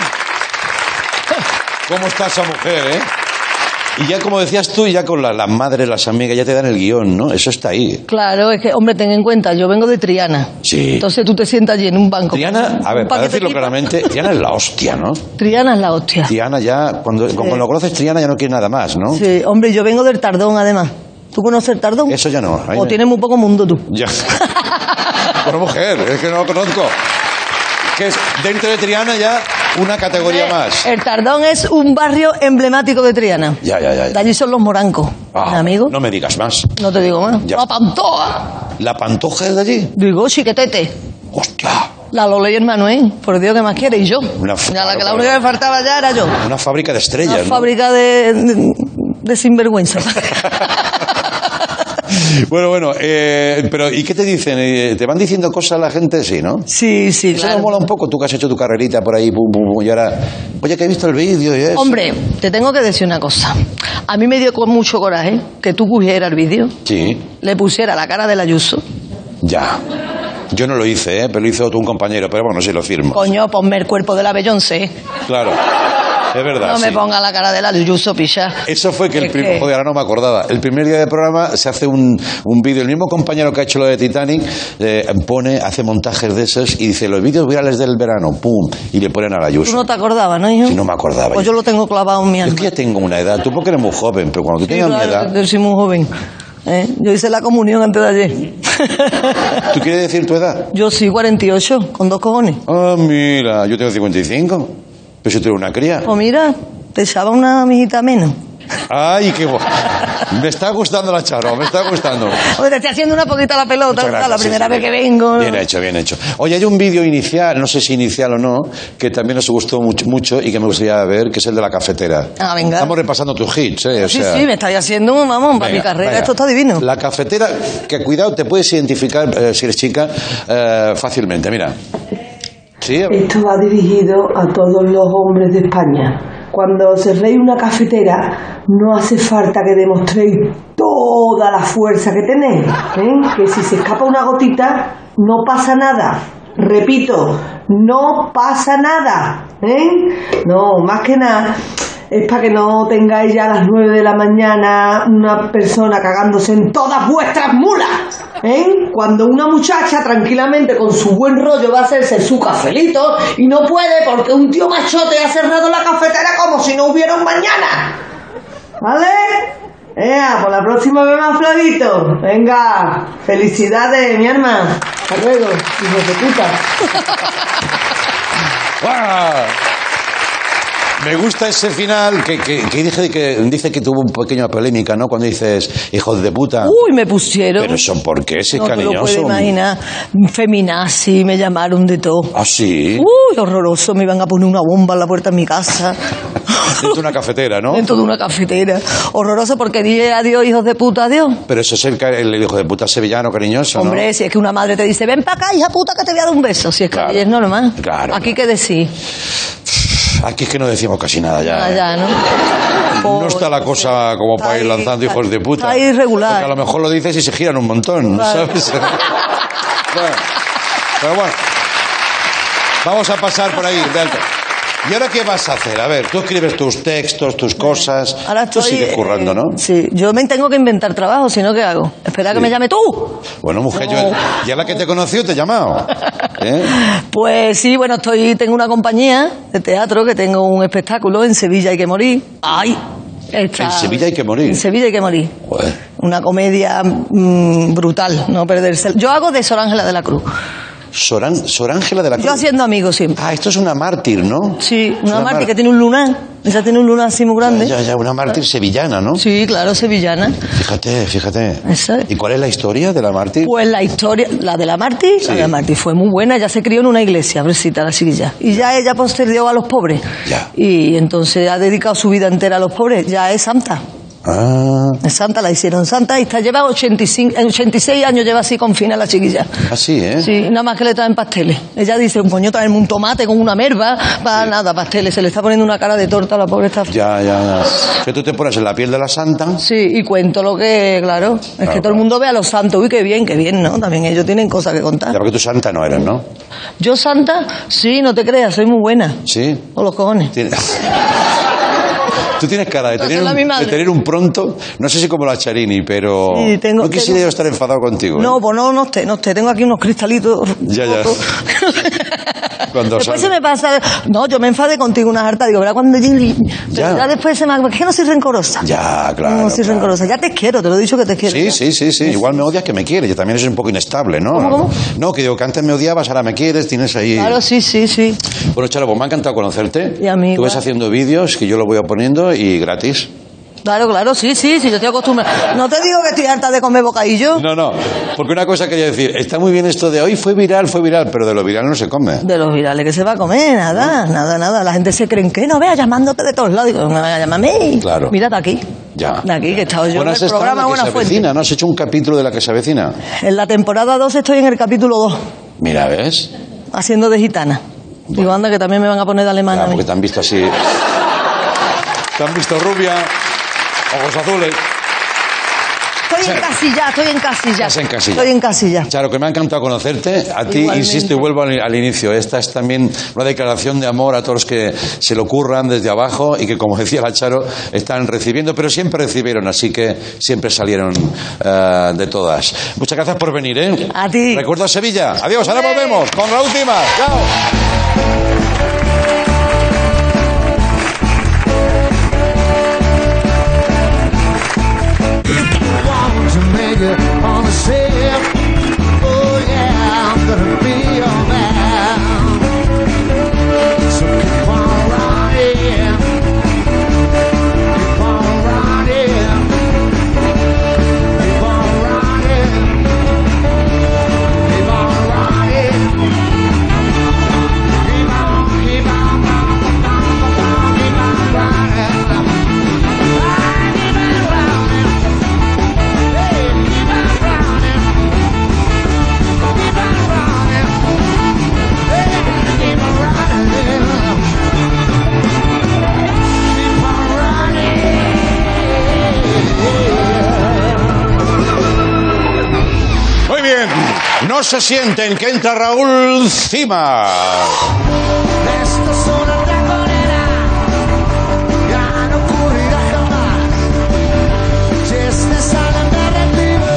¿Cómo está esa mujer, eh? Y ya, como decías tú, ya con las madres, las amigas, ya te dan el guión, ¿no? Eso está ahí. Claro, es que, hombre, ten en cuenta, yo vengo de Triana. Sí. Entonces tú te sientas allí en un banco. Triana, a ver, para decirlo claramente, Triana es la hostia, ¿no? Triana es la hostia. Triana ya, cuando lo conoces Triana ya no quiere nada más, ¿no? Sí, hombre, yo vengo del Tardón, además. ¿Tú conoces el Tardón? Eso ya no. ¿O tienes muy poco mundo tú? Ya. Bueno, mujer, es que no lo conozco. Que es dentro de Triana ya una categoría más. El Tardón es un barrio emblemático de Triana. Ya. De allí son los morancos, amigo. No me digas más. No te digo más. Ya. La Pantoja. ¿La Pantoja es de allí? Digo, chiquetete. Hostia. La Lola y el Manuel, por Dios, ¿qué más quiere? Y yo. La única que faltaba ya era yo. Una fábrica de estrellas, Una ¿no? fábrica de sinvergüenza. Bueno, pero ¿y qué te dicen? ¿Te van diciendo cosas la gente? Sí, ¿no? Sí, Eso claro. nos mola un poco, tú que has hecho tu carrerita por ahí, pum, y ahora, oye, que he visto el vídeo y eso. Hombre, te tengo que decir una cosa. A mí me dio con mucho coraje que tú cogieras el vídeo, Sí, le pusiera la cara del Ayuso. ya. Yo no lo hice, pero lo hizo un compañero, pero bueno, sí lo firmo. Coño, ponme el cuerpo de la Beyoncé. Claro, es verdad, No me sí. ponga la cara del Ayuso, picha. Eso fue que Es que- joder, ahora no me acordaba. El primer día de programa se hace un vídeo. El mismo compañero que ha hecho lo de Titanic hace montajes de esos y dice los vídeos virales del verano, pum, y le ponen a la Tú Ayuso. no te acordabas, ¿no, hijo? Sí, no me acordaba. Pues yo lo tengo clavado en mi Yo es alma. que ya tengo una edad. Tú porque eres muy joven, pero cuando tú tengas mi edad, Yo soy muy joven. Yo hice la comunión antes de ayer. ¿tú quieres decir tu edad? Yo sí, 48, con 2 cojones. Ah, mira, yo tengo 55. Pero si tú eres una cría. Pues mira, te echaba una amiguita menos. Ay, qué bueno. Me está gustando la charla, me está gustando. Oye, te estoy haciendo una poquita la pelota, Muchas gracias, la primera sí, vez sí. que vengo. Bien hecho, bien hecho. Oye, hay un vídeo inicial, no sé si inicial o no, que también nos gustó mucho y que me gustaría ver, que es el de la cafetera. Ah, venga. Estamos repasando tus hits, ¿eh? Sí, me estáis haciendo, vamos, para mi carrera, venga. esto está divino. La cafetera, que cuidado, te puedes identificar, si eres chica, fácilmente, mira. Sí, Esto va dirigido a todos los hombres de España. Cuando cerréis una cafetera, no hace falta que demostréis toda la fuerza que tenéis, ¿eh? Que si se escapa una gotita, no pasa nada. Repito, no pasa nada, ¿eh? No, más que nada es para que no tengáis ya a las 9 de la mañana una persona cagándose en todas vuestras mulas, ¿eh? Cuando una muchacha tranquilamente con su buen rollo va a hacerse su cafelito y no puede porque un tío machote ha cerrado la cafetera como si no hubiera un mañana, ¿vale? Por la próxima vez más flojito. Venga, felicidades, mi hermana. Hasta luego, hijo de puta. ¡Guau! Me gusta ese final que dice que tuvo un pequeña polémica, ¿no? Cuando dices, hijos de puta. Uy, me pusieron. Pero eso, ¿por qué? Si es No te lo cariñoso. puedes imaginar. Feminazi, me llamaron de todo. ¿Ah, sí? Uy, horroroso, me iban a poner una bomba en la puerta de mi casa. Dentro de una cafetera, ¿no? Dentro de una cafetera. Horroroso porque dije adiós, hijos de puta, adiós. Pero eso es el hijo de puta sevillano cariñoso, ¿no? Hombre, si es que una madre te dice, ven para acá, hija puta, que te voy a dar un beso. Si es que Claro, es normal. claro. Aquí que decir. Aquí es que no decimos casi nada ya. Ya, ¿no? no está la cosa como para ir lanzando hijos de puta. Está irregular. Porque a lo mejor lo dices y se giran un montón, Claro. ¿sabes? Bueno, pero bueno, vamos a pasar por ahí. de alto. ¿Y ahora qué vas a hacer? A ver, tú escribes tus textos, tus cosas. Ahora tú estoy, sigues currando, ¿no? Sí, yo me tengo que inventar trabajo, si no, ¿qué hago? Espera que me llame tú. Bueno, mujer, No. yo ya la que te he conocido te he llamado. ¿Eh? Pues sí, bueno, tengo una compañía de teatro que tengo un espectáculo en Sevilla hay que morir. ¡Ay! En Sevilla hay que morir. En Sevilla hay que morir. Joder. Una comedia brutal, no perderse. Yo hago de Sor Ángela de la Cruz. Sor Ángela de la Cruz. Yo haciendo amigos siempre. Ah, esto es una mártir, ¿no? Sí, una mártir que tiene un lunar. Ella tiene un lunar así muy grande. Ya, una mártir sevillana, ¿no? Sí, claro, sevillana. Fíjate. Esa es. ¿Y cuál es la historia de la mártir? Pues la historia, la de la mártir, la de la mártir fue muy buena. Ella se crió en una iglesia, pobrecita, la chiquilla. Y ya ella posterior a los pobres. Ya. Y entonces ha dedicado su vida entera a los pobres. Ya es santa. Ah, Es santa, la hicieron santa y lleva 86 años, lleva así con fina la chiquilla. así, ¿eh? Sí, nada más que le traen pasteles. Ella dice, coño, traerme un tomate con una merva, para nada, pasteles. Se le está poniendo una cara de torta a la pobre esta. Ya. Que tú te pones en la piel de la santa. Sí, y cuento lo que, claro, es que todo el mundo ve a los santos. Uy, qué bien, ¿no? También ellos tienen cosas que contar. Ya, porque tú santa no eres, ¿no? ¿Yo santa? Sí, no te creas, soy muy buena. Sí. O los cojones. Tú tienes cara de No, tener, son la misma. de tener un pronto, no sé si como la Charini, pero Sí, no quisiera yo estar enfadado contigo. ¿eh? No, pues no esté. Tengo aquí unos cristalitos. Ya. Cuando Después salga. se me pasa. No, yo me enfadé contigo una harta. Digo, ¿verdad? Cuando ya después se me. Es que no soy rencorosa. Ya, claro. No soy rencorosa. Ya te quiero, te lo he dicho que te quiero. Sí. Igual me odias que me quieres. Yo también eres un poco inestable, ¿no? ¿Cómo? No, que digo que antes me odiabas, ahora me quieres, tienes ahí. Claro, sí. Bueno, Charo, pues me ha encantado conocerte. Y a mí Tú ves igual. haciendo vídeos que yo lo voy poniendo y gratis. Claro, sí, yo estoy acostumbrada. No te digo que estoy harta de comer bocadillo. No, porque una cosa quería decir, está muy bien esto de hoy, fue viral, pero de lo viral no se come. De los virales que se va a comer, nada. La gente se cree que no vea llamándote de todos lados. Digo, no me vaya a llamar a mí. Claro. Mira de aquí. Ya. De aquí, que he estado yo Bueno, en has el estado en programa La que Buena se Fuente. avecina, ¿no? ¿Has hecho un capítulo de La que se avecina? En la temporada 2 estoy en el capítulo 2, Mira, ¿ves? haciendo de gitana. Digo, anda, que también me van a poner de alemana. Ya, a mí. porque te han visto así. Te han visto rubia, ojos azules. Estoy en casilla. Estás en casilla. Estoy en casilla. Charo, que me ha encantado conocerte. A ti, Igualmente. insisto, y vuelvo al inicio. Esta es también una declaración de amor a todos los que se lo curran desde abajo y que, como decía la Charo, están recibiendo, pero siempre recibieron, así que siempre salieron de todas. Muchas gracias por venir, ¿eh? A ti. Recuerda Sevilla. Adiós, ahora volvemos con la última. Chao. To make it on the ship. Oh yeah, I'm gonna be your man. So keep on running, keep on running, keep on running, keep on running, keep on, keep on, keep on running. Muy bien. No se sienten que entra Raúl Cima. Esto es una ratonera, ya no ocurrirá jamás. Si este sale derretido.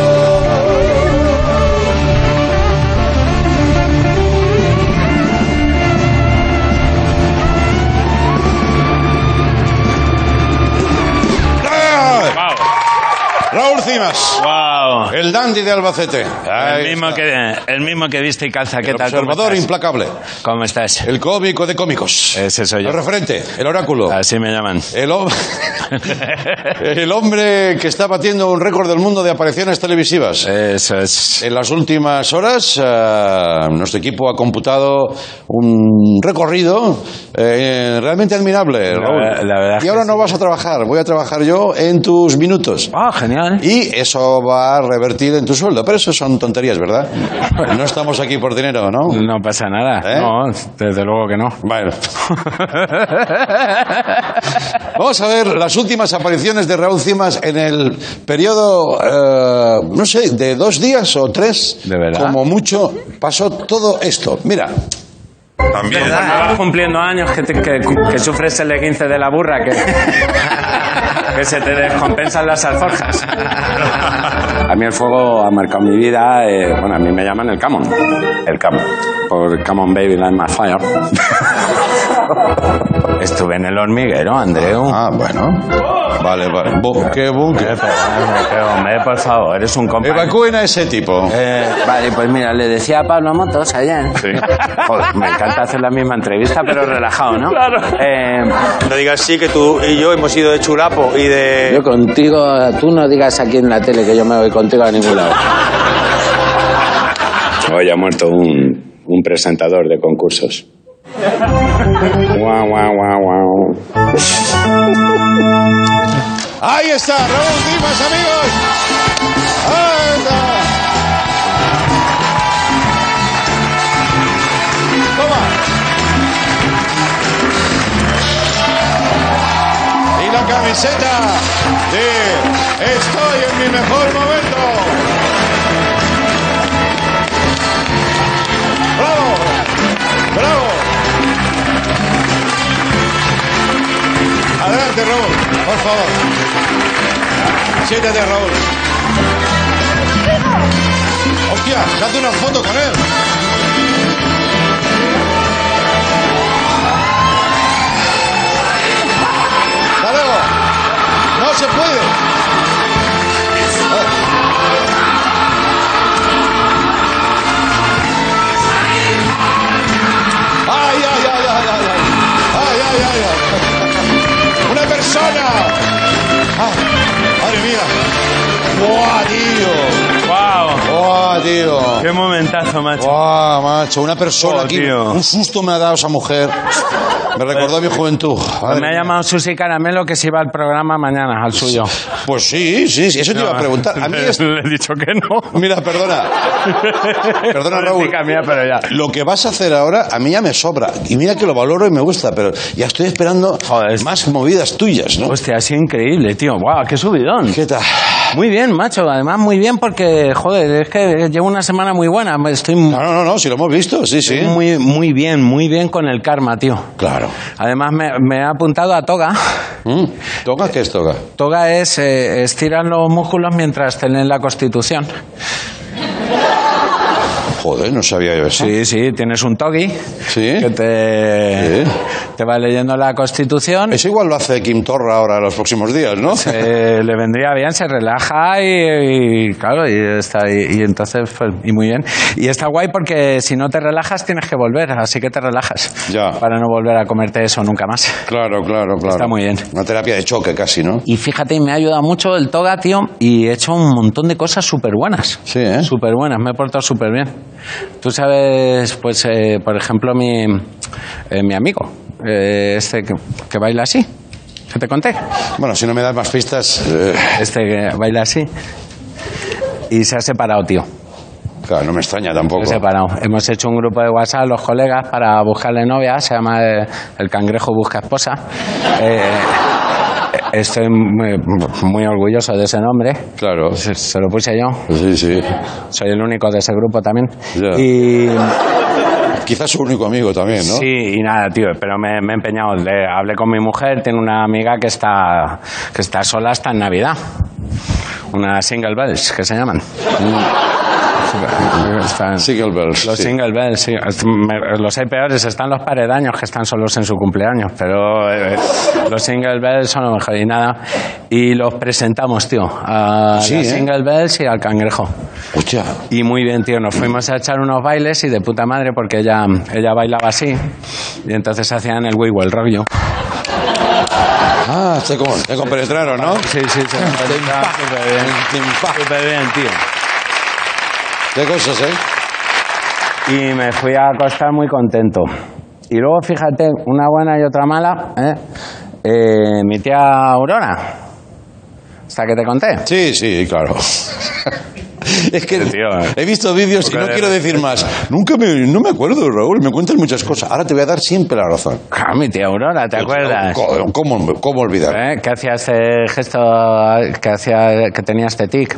Raúl Cimas. Wow. El dandy de Albacete. El mismo que viste y calza. ¿Qué El tal? ¿Cómo observador estás? implacable. ¿Cómo estás? El cómico de cómicos. Ese soy yo. El referente. El oráculo. Así me llaman. El hombre que está batiendo un récord del mundo de apariciones televisivas. Eso es. En las últimas horas, nuestro equipo ha computado un recorrido realmente admirable, Raúl. La verdad y ahora no vas a trabajar, voy a trabajar yo en tus minutos. Ah, genial. Y eso va a revertir en tu sueldo. Pero eso son tonterías, ¿verdad? No estamos aquí por dinero, ¿no? No pasa nada. ¿Eh? No, desde luego que no. Bueno. Vamos a ver las últimas apariciones de Raúl Cimas en el periodo, no sé, de 2 días o 3. ¿De verdad? Como mucho pasó todo esto. Mira. También. Cuando vas cumpliendo años que sufres el E15 de la burra, que se te descompensan las alforjas. A mí el fuego ha marcado mi vida. Bueno, a mí me llaman el Camon. El Camon. Por Come on Baby Light My Fire. Estuve en el hormiguero, Andreu. Ah, bueno. Vale. ¿Qué búnker? Hombre, por favor, eres un compañero. Evacúen a ese tipo. Vale, pues mira, le decía a Pablo Motos ayer. Sí. Joder, me encanta hacer la misma entrevista, pero relajado, ¿no? Claro. No digas sí, que tú y yo hemos ido de churapo y de... Yo contigo, tú no digas aquí en la tele que yo me voy contigo a ningún lado. Hoy ha muerto un presentador de concursos. Guau. Ahí está, Raúl Cimas, amigos. ¡Anda! Toma. Y la camiseta de Estoy en mi mejor momento. ¡Bravo! Adelante, Raúl, por favor. Siéntate, Raúl. Hostia, date una foto con él. ¡Hasta luego! ¡No se puede! ¡Ay! ¡Una persona! ¡Madre mía! ¡Buah, tío! ¡Buah, tío! ¡Qué momentazo, macho! ¡Buah, macho! Una persona aquí. Tío. Un susto me ha dado esa mujer. Me recordó a mi juventud. Pues me ha llamado Susi Caramelo que se iba al programa mañana, al suyo. Pues sí, eso te iba a preguntar. A mí le he dicho que no. Mira, perdona, Raúl. Mía, pero ya. Lo que vas a hacer ahora a mí ya me sobra. Y mira que lo valoro y me gusta, pero ya estoy esperando más movidas tuyas, ¿no? Hostia, ha sido increíble, tío. ¡Guau, qué subidón! ¿Qué tal? Muy bien, macho. Además, muy bien porque, joder, es que llevo una semana muy buena. Estoy... No, si lo hemos visto, sí. Muy bien con el karma, tío. Claro. Además, me he apuntado a toga. ¿Toga? ¿Qué es toga? Toga es estirar los músculos mientras te leen la Constitución. Joder, no sabía yo eso. Sí, tienes un togi que te va leyendo la Constitución. Eso igual lo hace Kim Torra ahora los próximos días, ¿no? Le vendría bien, se relaja y claro, y está y entonces pues, y muy bien. Y está guay porque si no te relajas tienes que volver, así que te relajas. Ya. Para no volver a comerte eso nunca más. Claro. Está muy bien. Una terapia de choque casi, ¿no? Y fíjate, me ha ayudado mucho el toga, tío, y he hecho un montón de cosas súper buenas. Sí, ¿eh? Súper buenas, me he portado súper bien. Tú sabes, pues, por ejemplo, mi amigo, este que baila así, ¿qué te conté? Bueno, si no me das más pistas... Este que baila así. Y se ha separado, tío. Claro, no me extraña tampoco. Se ha separado. Hemos hecho un grupo de WhatsApp, los colegas, para buscarle novia. Se llama El Cangrejo Busca Esposa. Estoy muy orgulloso de ese nombre. Claro. Se lo puse yo. Sí. Soy el único de ese grupo también. Ya. Y... Quizás su único amigo también, ¿no? Sí, y nada, tío, pero me he empeñado. Hablé con mi mujer, tiene una amiga que está sola hasta en Navidad. Una single bells, que se llaman. Single bells. Los single bells, sí. Los hay peores, están los paredaños que están solos en su cumpleaños, pero los single bells son lo mejor y nada. Y los presentamos, tío, a single bells y al cangrejo. Hostia. Y muy bien, tío, nos fuimos a echar unos bailes y de puta madre porque ella bailaba así y entonces hacían el wiggle, el rollo. Ah, te compenetraron, ¿no? Sí, se compenetraron súper bien, tío. Qué cosas, Y me fui a acostar muy contento. Y luego, fíjate, una buena y otra mala, mi tía Aurora, ¿hasta que te conté? Sí, claro. Es que Tío, he visto vídeos y no quiero decir más. No me acuerdo, Raúl, me cuentas muchas cosas. Ahora te voy a dar siempre la razón. Ah, mi tía Aurora, ¿te acuerdas? ¿Cómo olvidar? ¿Qué hacía ese gesto que tenía este tic?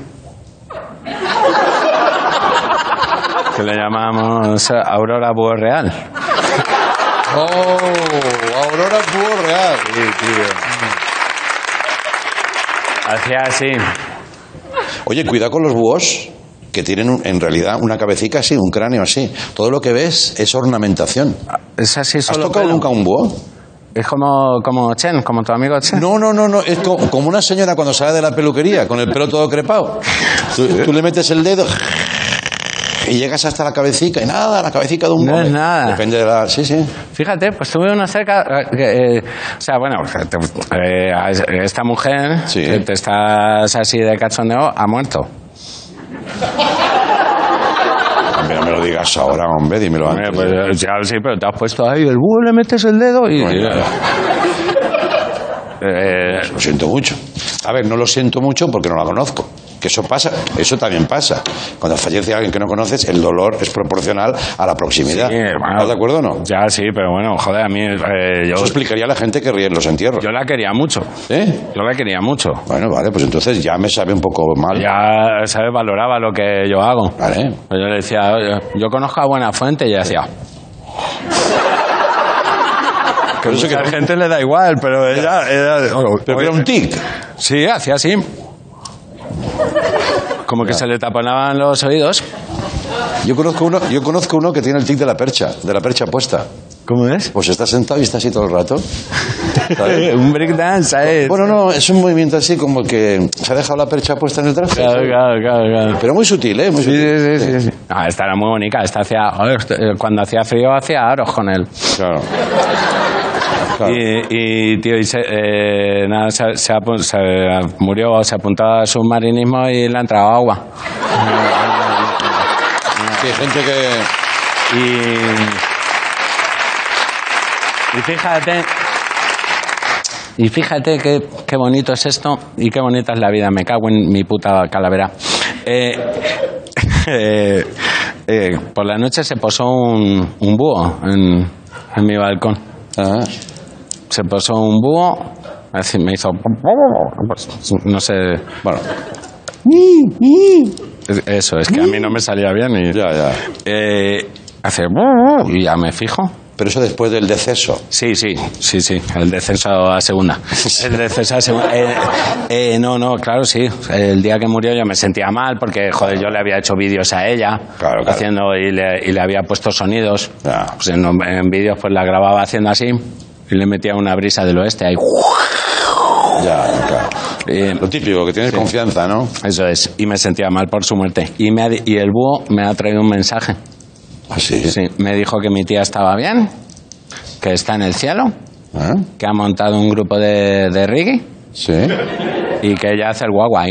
Que le llamamos Aurora Búho Real. Oh, Aurora Búho Real. Sí, tío. Hacía así. Oye, cuidado con los búhos, que tienen en realidad una cabecita así, un cráneo así. Todo lo que ves es ornamentación. Es así. ¿Has tocado nunca un búho? Es como Chen, como tu amigo Chen. No. Es como una señora cuando sale de la peluquería con el pelo todo crepado. Tú le metes el dedo y llegas hasta la cabecita y nada, la cabecita de un búho. No es nada. Depende de la... Sí. Fíjate, pues tuve una cerca... o sea, bueno, esta mujer que te estás así de cachondeo ha muerto. No me lo digas ahora, hombre, dímelo antes. Pues, ya, sí, pero te has puesto ahí el búho, le metes el dedo y... Lo siento mucho. A ver, no lo siento mucho porque no la conozco. Que eso pasa, eso también pasa. Cuando fallece alguien que no conoces, el dolor es proporcional a la proximidad. Sí, bueno, ¿estás de acuerdo o no? Ya, sí, pero bueno, joder, a mí... Eso explicaría a la gente que ríe en los entierros. Yo la quería mucho. Yo la quería mucho. Bueno, vale, pues entonces ya me sabe un poco mal. Ya, ¿sabes? Valoraba lo que yo hago. Vale. Pues yo le decía, oye, yo conozco a Buenafuente y ella decía... Que a mucha gente le da igual, pero ella... Pero era un tic. Sí, hacía así. Como que se le taponaban los oídos. Yo conozco uno que tiene el tic de la percha puesta. ¿Cómo es? Pues está sentado y está así todo el rato. Un breakdance, ¿sabes? Bueno, no, es un movimiento así como que se ha dejado la percha puesta en el traje. Claro. Pero muy sutil, ¿eh? Muy sutil. Sí. Ah, esta era muy bonita. Esta cuando hacía frío hacía aros con él. Claro. Y tío, nada, se murió, se apuntó al submarinismo y le ha entrado agua. Sí, gente que... Y fíjate qué bonito es esto y qué bonita es la vida. Me cago en mi puta calavera. Por la noche se posó un búho en mi balcón. Se posó un búho, así me hizo... No sé... Bueno. Eso, es que a mí no me salía bien y... Ya. Hace... Y ya me fijo. Pero eso después del deceso. Sí. El descenso a segunda. El descenso a segunda. No, claro, sí. El día que murió yo me sentía mal porque, joder, yo le había hecho vídeos a ella. Claro. Haciendo y le había puesto sonidos. Pues en vídeos pues la grababa haciendo así y le metía una brisa del oeste ahí. Ya, claro. Lo típico, que tienes confianza, ¿no? Eso es. Y me sentía mal por su muerte. Y el búho me ha traído un mensaje. ¿Ah, sí? Sí, me dijo que mi tía estaba bien, que está en el cielo, que ha montado un grupo de reggae. Sí. Y que ella hace el guagua.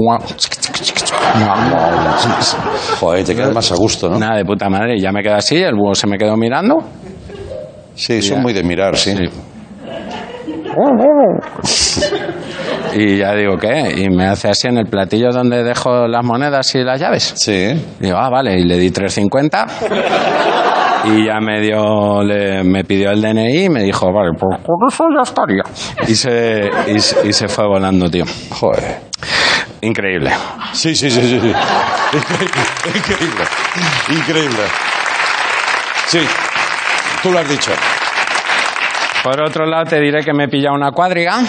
Joder, te quedas más a gusto, ¿no? Nada, de puta madre. Y ya me quedé así, el búho se me quedó mirando. Sí, son muy de mirar, sí. Y ya digo, ¿qué? Y me hace así en el platillo donde dejo las monedas y las llaves. Sí. Digo, vale, y le di 3.50 y ya me pidió el DNI y me dijo, vale, pues con eso ya estaría. Y se fue volando, tío. Joder. Increíble. Sí. Increíble. Sí, tú lo has dicho. Por otro lado, te diré que me he pillado una cuadriga.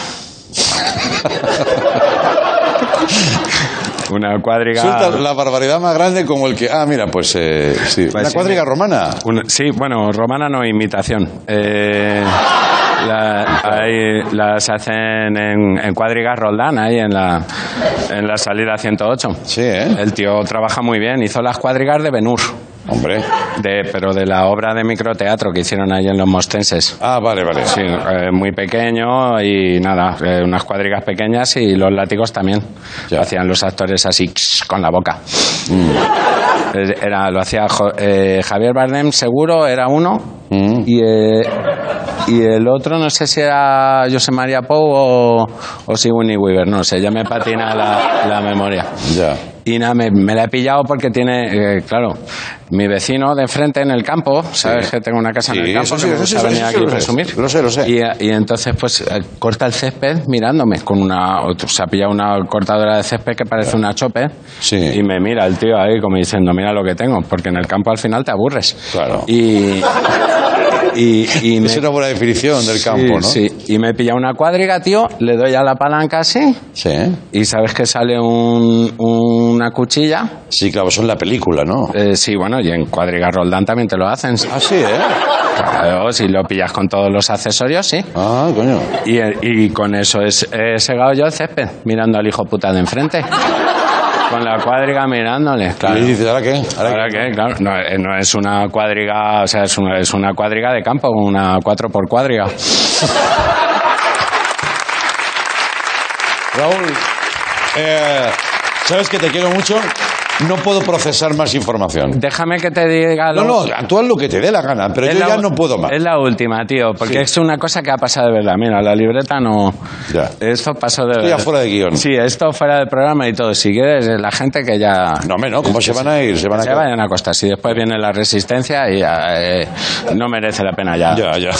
Una cuadriga... Suelta la barbaridad más grande como el que... Ah, mira, pues sí. Pues una cuadriga romana. Sí, bueno, romana no, imitación. Ahí las hacen en cuadrigas Roldán, ahí en la salida 108. Sí, ¿eh? El tío trabaja muy bien. Hizo las cuadrigas de Ben-Hur. Hombre. Pero de la obra de microteatro que hicieron ahí en Los Mostenses. Ah, vale. Sí, muy pequeño y nada, unas cuadrigas pequeñas y los látigos también. Ya. Hacían los actores así con la boca. Lo hacía Javier Bardem, seguro, era uno. Y el otro no sé si era José María Pou o Sigourney Weaver, no sé, ya me patina la memoria. Ya. Y nada, me la he pillado porque tiene, claro, mi vecino de enfrente en el campo, ¿sabes que tengo una casa en el campo? Eso que me gusta venir aquí a presumir. Lo sé. Y entonces, pues, corta el césped mirándome con se ha pillado una cortadora de césped que parece una chopper. Sí. Y me mira el tío ahí como diciendo, mira lo que tengo, porque en el campo al final te aburres. Claro. Y es una buena definición del campo, ¿no? Sí, y me pilla una cuadriga, tío, le doy a la palanca así. Sí. Y sabes que sale una cuchilla. Sí, claro, eso en la película, ¿no? Sí, bueno, y en cuadriga Roldán también te lo hacen. Ah, sí, ¿eh? Claro, si lo pillas con todos los accesorios, sí. Ah, coño. Y con eso he segado yo el césped, mirando al hijo puta de enfrente. Con la cuadriga mirándole, claro. Y dices, ¿ahora qué? ¿Ahora qué? Claro, no es una cuadriga, o sea, es una cuadriga de campo, una 4x cuadriga. Raúl, ¿sabes que te quiero mucho? No puedo procesar más información. Déjame que te diga... No, tú haz lo que te dé la gana, pero yo ya no puedo más. Es la última, tío, porque es una cosa que ha pasado de verdad. Mira, la libreta no... Ya. Esto pasó de verdad. Estoy ya fuera de guión. Sí, esto fuera del programa y todo. Si quieres, la gente que ya... No, ¿cómo se van a ir? Se vayan a acostar. Si después viene la resistencia y no merece la pena ya. Ya.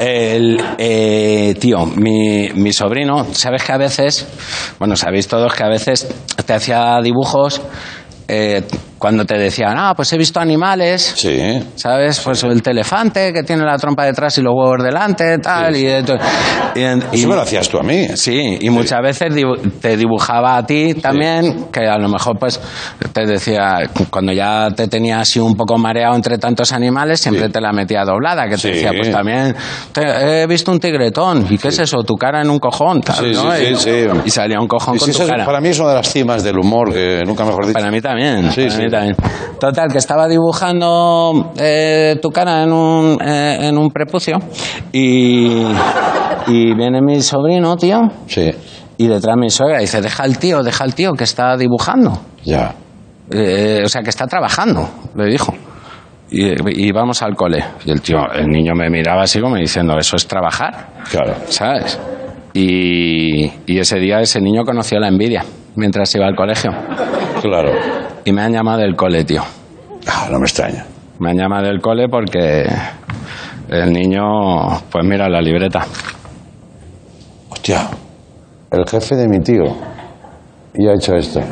Tío, mi sobrino, ¿sabes que a veces... Bueno, sabéis todos que a veces te hacía dibujos... cuando te decían, pues he visto animales, sí, ¿sabes? Pues el elefante que tiene la trompa detrás y los huevos delante, tal, sí. Y me lo hacías tú a mí. Sí, y muchas veces te dibujaba a ti también, sí. Que a lo mejor pues te decía, cuando ya te tenía así un poco mareado entre tantos animales, siempre te la metía doblada, que te decía, pues también he visto un tigretón, ¿y qué es eso? Tu cara en un cojón, tal, ¿no? Sí. Y salía un cojón con tu cara. Para mí es una de las cimas del humor, que nunca mejor dicho. Para mí también. Sí. También. Total, que estaba dibujando tu cara en un prepucio y viene mi sobrino, tío. Sí. Y detrás mi suegra dice, deja al tío que está dibujando. Ya. O sea, que está trabajando, le dijo. Y vamos al cole. Y el niño me miraba así como diciendo, ¿eso es trabajar? Claro. ¿Sabes? Y ese día ese niño conoció la envidia mientras iba al colegio. Claro. Y me han llamado del cole, tío. No me extraña. Me han llamado del cole porque el niño, pues mira la libreta. Hostia, el jefe de mi tío y ha hecho esto.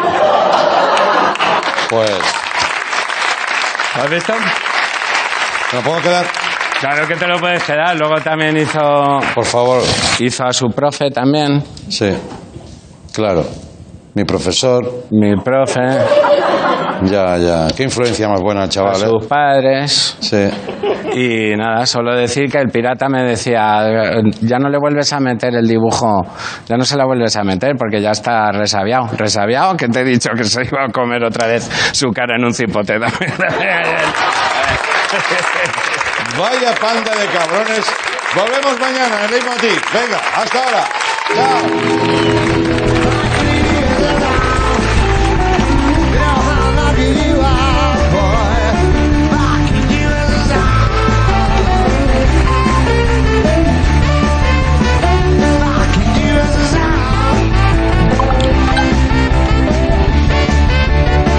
Pues... ¿Has visto? ¿Me lo puedo quedar? Claro que te lo puedes quedar. Luego también hizo... Por favor. Hizo a su profe también. Sí, claro. Mi profesor. Mi profe. Ya. Qué influencia más buena, chaval. A sus padres. Sí. Y nada, solo decir que el pirata me decía, ya no le vuelves a meter el dibujo, ya no se la vuelves a meter porque ya está resabiado. ¿Resabiado? Que te he dicho que se iba a comer otra vez su cara en un cipote. Vaya panda de cabrones. Volvemos mañana en Leitmotiv. Venga, hasta ahora. Chao.